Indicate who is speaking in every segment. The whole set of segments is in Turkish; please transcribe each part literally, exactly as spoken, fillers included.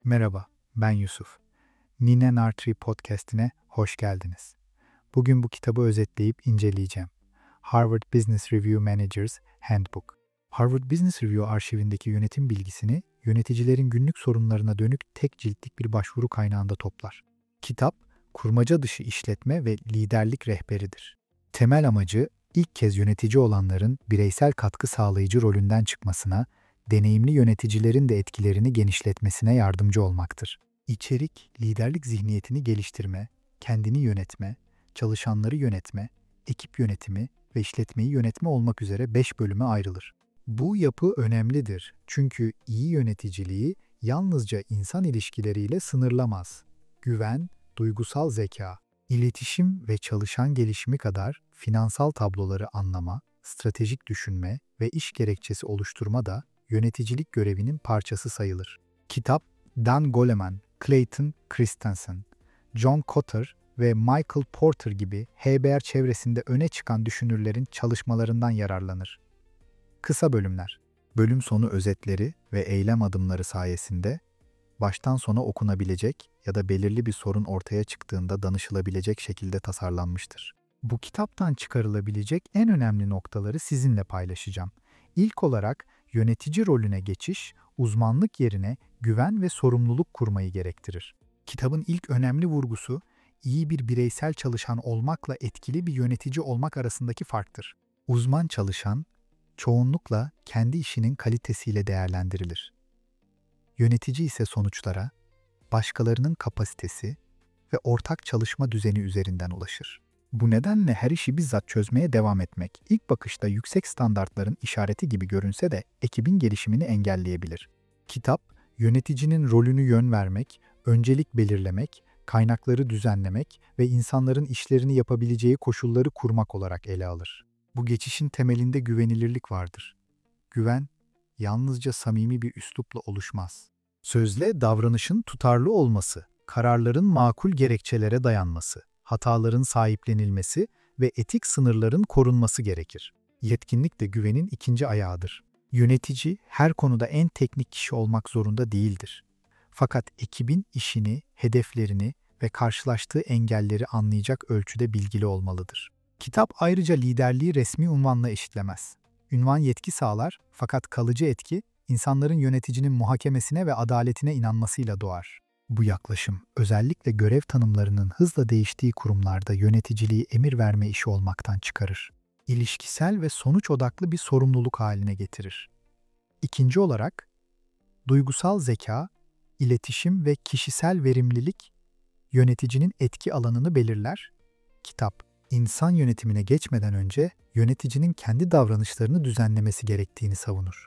Speaker 1: Merhaba, ben Yusuf. Nine Nartri Podcast'ine hoş geldiniz. Bugün bu kitabı özetleyip inceleyeceğim. Harvard Business Review Manager's Handbook. Harvard Business Review arşivindeki yönetim bilgisini yöneticilerin günlük sorunlarına dönük tek ciltlik bir başvuru kaynağında toplar. Kitap, kurmaca dışı işletme ve liderlik rehberidir. Temel amacı, ilk kez yönetici olanların bireysel katkı sağlayıcı rolünden çıkmasına, deneyimli yöneticilerin de etkilerini genişletmesine yardımcı olmaktır. İçerik, liderlik zihniyetini geliştirme, kendini yönetme, çalışanları yönetme, ekip yönetimi ve işletmeyi yönetme olmak üzere beş bölüme ayrılır. Bu yapı önemlidir çünkü iyi yöneticiliği yalnızca insan ilişkileriyle sınırlamaz. Güven, duygusal zeka, iletişim ve çalışan gelişimi kadar finansal tabloları anlama, stratejik düşünme ve iş gerekçesi oluşturma da yöneticilik görevinin parçası sayılır. Kitap, Dan Goleman, Clayton Christensen, John Kotter ve Michael Porter gibi H B R çevresinde öne çıkan düşünürlerin çalışmalarından yararlanır. Kısa bölümler, bölüm sonu özetleri ve eylem adımları sayesinde baştan sona okunabilecek ya da belirli bir sorun ortaya çıktığında danışılabilecek şekilde tasarlanmıştır. Bu kitaptan çıkarılabilecek en önemli noktaları sizinle paylaşacağım. İlk olarak yönetici rolüne geçiş, uzmanlık yerine güven ve sorumluluk kurmayı gerektirir. Kitabın ilk önemli vurgusu, iyi bir bireysel çalışan olmakla etkili bir yönetici olmak arasındaki farktır. Uzman çalışan, çoğunlukla kendi işinin kalitesiyle değerlendirilir. Yönetici ise sonuçlara, başkalarının kapasitesi ve ortak çalışma düzeni üzerinden ulaşır. Bu nedenle her işi bizzat çözmeye devam etmek, ilk bakışta yüksek standartların işareti gibi görünse de ekibin gelişimini engelleyebilir. Kitap, yöneticinin rolünü yön vermek, öncelik belirlemek, kaynakları düzenlemek ve insanların işlerini yapabileceği koşulları kurmak olarak ele alır. Bu geçişin temelinde güvenilirlik vardır. Güven, yalnızca samimi bir üslupla oluşmaz. Sözle davranışın tutarlı olması, kararların makul gerekçelere dayanması, hataların sahiplenilmesi ve etik sınırların korunması gerekir. Yetkinlik de güvenin ikinci ayağıdır. Yönetici her konuda en teknik kişi olmak zorunda değildir. Fakat ekibin işini, hedeflerini ve karşılaştığı engelleri anlayacak ölçüde bilgili olmalıdır. Kitap ayrıca liderliği resmi unvanla eşitlemez. Ünvan yetki sağlar fakat kalıcı etki, insanların yöneticinin muhakemesine ve adaletine inanmasıyla doğar. Bu yaklaşım, özellikle görev tanımlarının hızla değiştiği kurumlarda yöneticiliği emir verme işi olmaktan çıkarır. İlişkisel ve sonuç odaklı bir sorumluluk haline getirir. İkinci olarak, duygusal zeka, iletişim ve kişisel verimlilik yöneticinin etki alanını belirler. Kitap, insan yönetimine geçmeden önce yöneticinin kendi davranışlarını düzenlemesi gerektiğini savunur.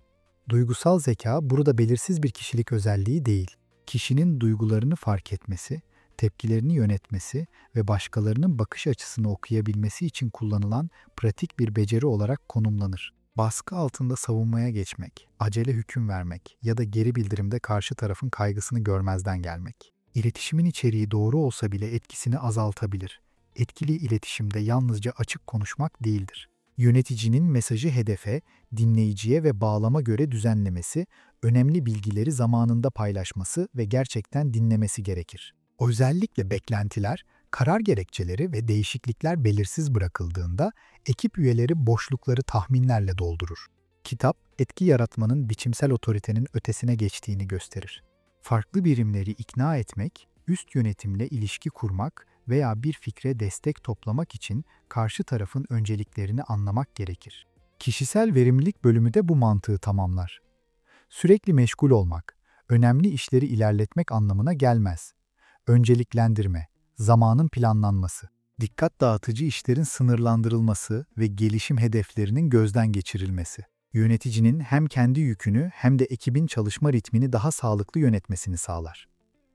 Speaker 1: Duygusal zeka burada belirsiz bir kişilik özelliği değil. Kişinin duygularını fark etmesi, tepkilerini yönetmesi ve başkalarının bakış açısını okuyabilmesi için kullanılan pratik bir beceri olarak konumlanır. Baskı altında savunmaya geçmek, acele hüküm vermek ya da geri bildirimde karşı tarafın kaygısını görmezden gelmek. İletişimin içeriği doğru olsa bile etkisini azaltabilir. Etkili iletişimde yalnızca açık konuşmak değildir. Yöneticinin mesajı hedefe, dinleyiciye ve bağlama göre düzenlemesi, önemli bilgileri zamanında paylaşması ve gerçekten dinlemesi gerekir. Özellikle beklentiler, karar gerekçeleri ve değişiklikler belirsiz bırakıldığında ekip üyeleri boşlukları tahminlerle doldurur. Kitap, etki yaratmanın biçimsel otoritenin ötesine geçtiğini gösterir. Farklı birimleri ikna etmek, üst yönetimle ilişki kurmak veya bir fikre destek toplamak için karşı tarafın önceliklerini anlamak gerekir. Kişisel verimlilik bölümü de bu mantığı tamamlar. Sürekli meşgul olmak, önemli işleri ilerletmek anlamına gelmez. Önceliklendirme, zamanın planlanması, dikkat dağıtıcı işlerin sınırlandırılması ve gelişim hedeflerinin gözden geçirilmesi. Yöneticinin hem kendi yükünü hem de ekibin çalışma ritmini daha sağlıklı yönetmesini sağlar.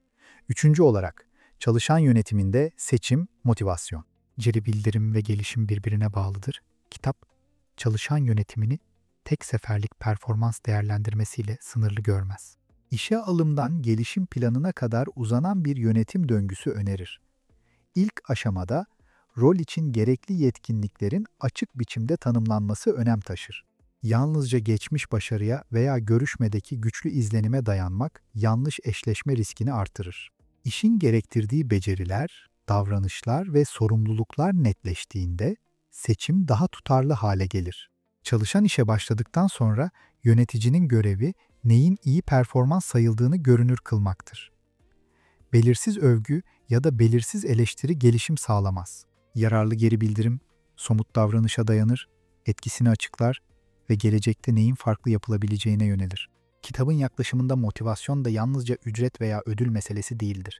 Speaker 1: Üçüncü olarak, çalışan yönetiminde seçim, motivasyon. Geri bildirim ve gelişim birbirine bağlıdır. Kitap, çalışan yönetimini tek seferlik performans değerlendirmesiyle sınırlı görmez. İşe alımdan gelişim planına kadar uzanan bir yönetim döngüsü önerir. İlk aşamada rol için gerekli yetkinliklerin açık biçimde tanımlanması önem taşır. Yalnızca geçmiş başarıya veya görüşmedeki güçlü izlenime dayanmak yanlış eşleşme riskini artırır. İşin gerektirdiği beceriler, davranışlar ve sorumluluklar netleştiğinde seçim daha tutarlı hale gelir. Çalışan işe başladıktan sonra yöneticinin görevi neyin iyi performans sayıldığını görünür kılmaktır. Belirsiz övgü ya da belirsiz eleştiri gelişim sağlamaz. Yararlı geri bildirim, somut davranışa dayanır, etkisini açıklar ve gelecekte neyin farklı yapılabileceğine yönelir. Kitabın yaklaşımında motivasyon da yalnızca ücret veya ödül meselesi değildir.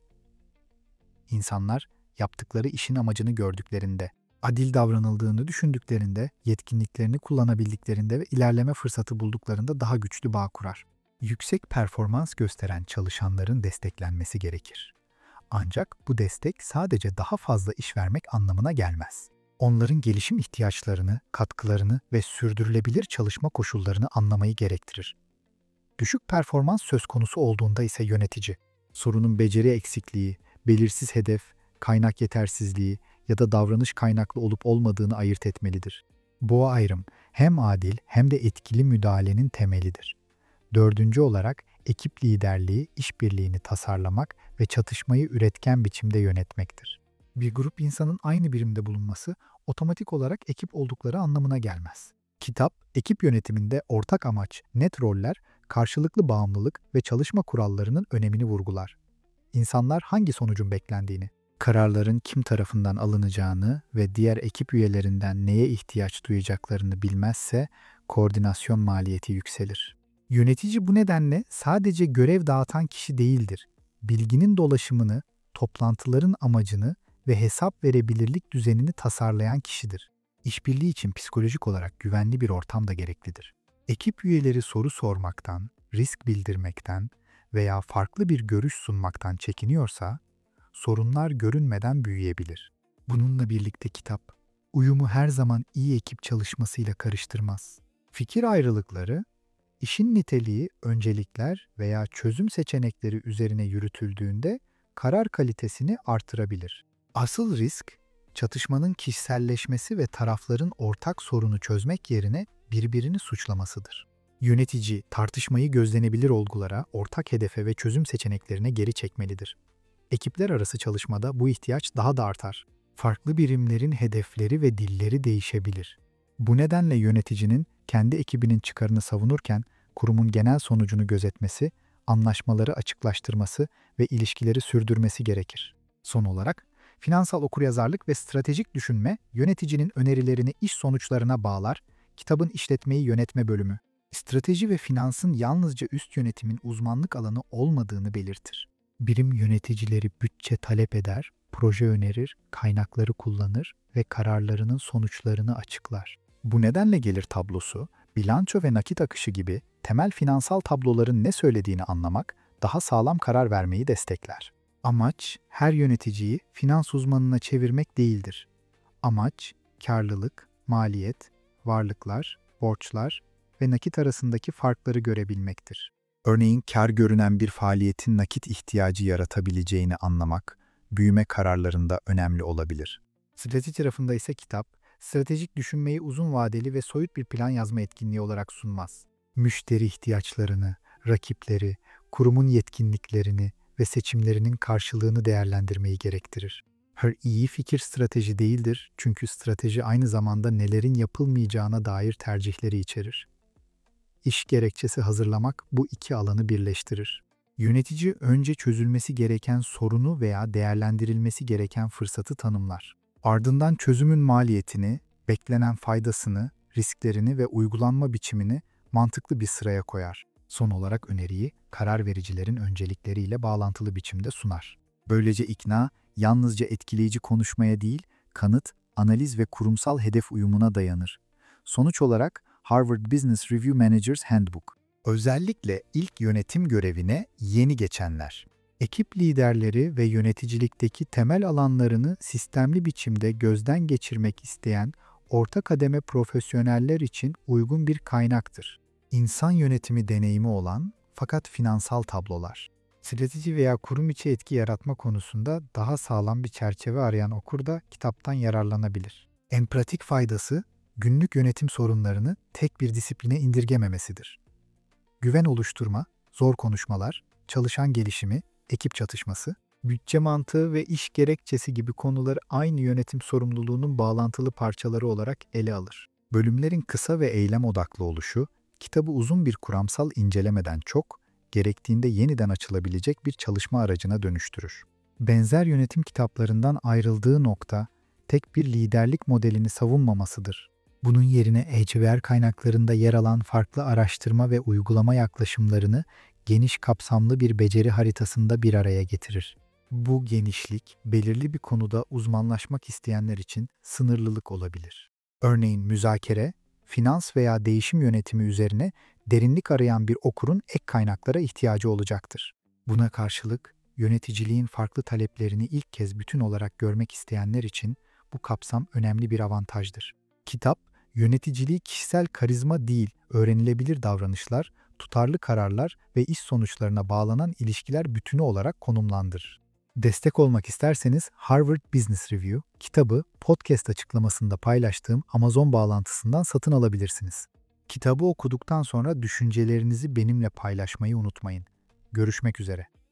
Speaker 1: İnsanlar yaptıkları işin amacını gördüklerinde, adil davranıldığını düşündüklerinde, yetkinliklerini kullanabildiklerinde ve ilerleme fırsatı bulduklarında daha güçlü bağ kurar. Yüksek performans gösteren çalışanların desteklenmesi gerekir. Ancak bu destek sadece daha fazla iş vermek anlamına gelmez. Onların gelişim ihtiyaçlarını, katkılarını ve sürdürülebilir çalışma koşullarını anlamayı gerektirir. Düşük performans söz konusu olduğunda ise yönetici, sorunun beceri eksikliği, belirsiz hedef, kaynak yetersizliği ya da davranış kaynaklı olup olmadığını ayırt etmelidir. Bu ayrım hem adil hem de etkili müdahalenin temelidir. Dördüncü olarak ekip liderliği, işbirliğini tasarlamak ve çatışmayı üretken biçimde yönetmektir. Bir grup insanın aynı birimde bulunması otomatik olarak ekip oldukları anlamına gelmez. Kitap, ekip yönetiminde ortak amaç, net roller, karşılıklı bağımlılık ve çalışma kurallarının önemini vurgular. İnsanlar hangi sonucun beklendiğini, kararların kim tarafından alınacağını ve diğer ekip üyelerinden neye ihtiyaç duyacaklarını bilmezse koordinasyon maliyeti yükselir. Yönetici bu nedenle sadece görev dağıtan kişi değildir. Bilginin dolaşımını, toplantıların amacını ve hesap verebilirlik düzenini tasarlayan kişidir. İşbirliği için psikolojik olarak güvenli bir ortam da gereklidir. Ekip üyeleri soru sormaktan, risk bildirmekten veya farklı bir görüş sunmaktan çekiniyorsa, sorunlar görünmeden büyüyebilir. Bununla birlikte kitap, uyumu her zaman iyi ekip çalışmasıyla karıştırmaz. Fikir ayrılıkları, işin niteliği, öncelikler veya çözüm seçenekleri üzerine yürütüldüğünde karar kalitesini artırabilir. Asıl risk, çatışmanın kişiselleşmesi ve tarafların ortak sorunu çözmek yerine birbirini suçlamasıdır. Yönetici, tartışmayı gözlenebilir olgulara, ortak hedefe ve çözüm seçeneklerine geri çekmelidir. Ekipler arası çalışmada bu ihtiyaç daha da artar. Farklı birimlerin hedefleri ve dilleri değişebilir. Bu nedenle yöneticinin kendi ekibinin çıkarını savunurken kurumun genel sonucunu gözetmesi, anlaşmaları açıklaştırması ve ilişkileri sürdürmesi gerekir. Son olarak, finansal okuryazarlık ve stratejik düşünme yöneticinin önerilerini iş sonuçlarına bağlar, kitabın işletmeyi yönetme bölümü, strateji ve finansın yalnızca üst yönetimin uzmanlık alanı olmadığını belirtir. Birim yöneticileri bütçe talep eder, proje önerir, kaynakları kullanır ve kararlarının sonuçlarını açıklar. Bu nedenle gelir tablosu, bilanço ve nakit akışı gibi temel finansal tabloların ne söylediğini anlamak, daha sağlam karar vermeyi destekler. Amaç, her yöneticiyi finans uzmanına çevirmek değildir. Amaç, karlılık, maliyet, varlıklar, borçlar ve nakit arasındaki farkları görebilmektir. Örneğin kar görünen bir faaliyetin nakit ihtiyacı yaratabileceğini anlamak, büyüme kararlarında önemli olabilir. Strateji tarafında ise kitap, stratejik düşünmeyi uzun vadeli ve soyut bir plan yazma etkinliği olarak sunmaz. Müşteri ihtiyaçlarını, rakipleri, kurumun yetkinliklerini ve seçimlerinin karşılığını değerlendirmeyi gerektirir. Her iyi fikir strateji değildir çünkü strateji aynı zamanda nelerin yapılmayacağına dair tercihleri içerir. İş gerekçesi hazırlamak bu iki alanı birleştirir. Yönetici önce çözülmesi gereken sorunu veya değerlendirilmesi gereken fırsatı tanımlar. Ardından çözümün maliyetini, beklenen faydasını, risklerini ve uygulanma biçimini mantıklı bir sıraya koyar. Son olarak öneriyi karar vericilerin öncelikleriyle bağlantılı biçimde sunar. Böylece ikna, yalnızca etkileyici konuşmaya değil, kanıt, analiz ve kurumsal hedef uyumuna dayanır. Sonuç olarak Harvard Business Review Manager's Handbook. Özellikle ilk yönetim görevine yeni geçenler. Ekip liderleri ve yöneticilikteki temel alanlarını sistemli biçimde gözden geçirmek isteyen orta kademe profesyoneller için uygun bir kaynaktır. İnsan yönetimi deneyimi olan fakat finansal tablolar. Strateji veya kurum içi etki yaratma konusunda daha sağlam bir çerçeve arayan okur da kitaptan yararlanabilir. En pratik faydası, günlük yönetim sorunlarını tek bir disipline indirgememesidir. Güven oluşturma, zor konuşmalar, çalışan gelişimi, ekip çatışması, bütçe mantığı ve iş gerekçesi gibi konuları aynı yönetim sorumluluğunun bağlantılı parçaları olarak ele alır. Bölümlerin kısa ve eylem odaklı oluşu, kitabı uzun bir kuramsal incelemeden çok, gerektiğinde yeniden açılabilecek bir çalışma aracına dönüştürür. Benzer yönetim kitaplarından ayrıldığı nokta, tek bir liderlik modelini savunmamasıdır. Bunun yerine Ecver kaynaklarında yer alan farklı araştırma ve uygulama yaklaşımlarını geniş kapsamlı bir beceri haritasında bir araya getirir. Bu genişlik, belirli bir konuda uzmanlaşmak isteyenler için sınırlılık olabilir. Örneğin müzakere, finans veya değişim yönetimi üzerine derinlik arayan bir okurun ek kaynaklara ihtiyacı olacaktır. Buna karşılık, yöneticiliğin farklı taleplerini ilk kez bütün olarak görmek isteyenler için bu kapsam önemli bir avantajdır. Kitap, yöneticiliği kişisel karizma değil, öğrenilebilir davranışlar, tutarlı kararlar ve iş sonuçlarına bağlanan ilişkiler bütünü olarak konumlandırır. Destek olmak isterseniz Harvard Business Review kitabı podcast açıklamasında paylaştığım Amazon bağlantısından satın alabilirsiniz. Kitabı okuduktan sonra düşüncelerinizi benimle paylaşmayı unutmayın. Görüşmek üzere.